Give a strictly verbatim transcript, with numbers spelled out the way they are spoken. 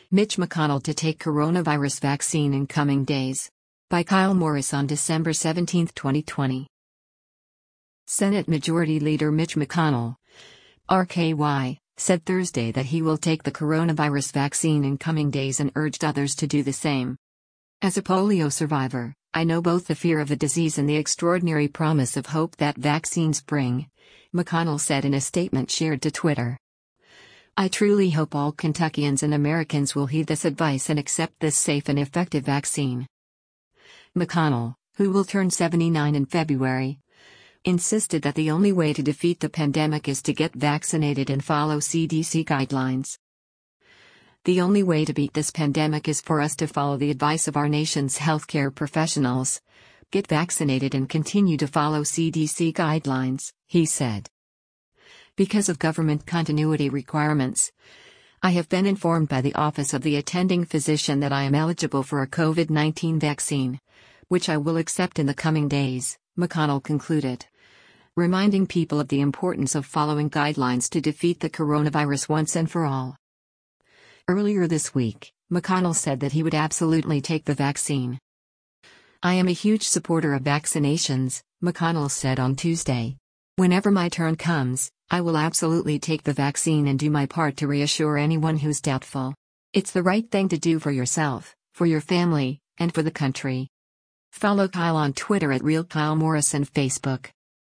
Mitch McConnell to take coronavirus vaccine in coming days. By Kyle Morris on December seventeenth, twenty twenty. Senate Majority Leader Mitch McConnell, R K Y, said Thursday that he will take the coronavirus vaccine in coming days and urged others to do the same. As a polio survivor, I know both the fear of the disease and the extraordinary promise of hope that vaccines bring, McConnell said in a statement shared to Twitter. I truly hope all Kentuckians and Americans will heed this advice and accept this safe and effective vaccine. McConnell, who will turn seventy-nine in February, insisted that the only way to defeat the pandemic is to get vaccinated and follow C D C guidelines. The only way to beat this pandemic is for us to follow the advice of our nation's healthcare professionals, get vaccinated and continue to follow C D C guidelines, he said. Because of government continuity requirements, I have been informed by the Office of the Attending Physician that I am eligible for a COVID nineteen vaccine, which I will accept in the coming days, McConnell concluded, reminding people of the importance of following guidelines to defeat the coronavirus once and for all. Earlier this week, McConnell said that he would absolutely take the vaccine. I am a huge supporter of vaccinations, McConnell said on Tuesday. Whenever my turn comes, I will absolutely take the vaccine and do my part to reassure anyone who's doubtful. It's the right thing to do for yourself, for your family, and for the country. Follow Kyle on Twitter at Real Kyle Morris and Facebook.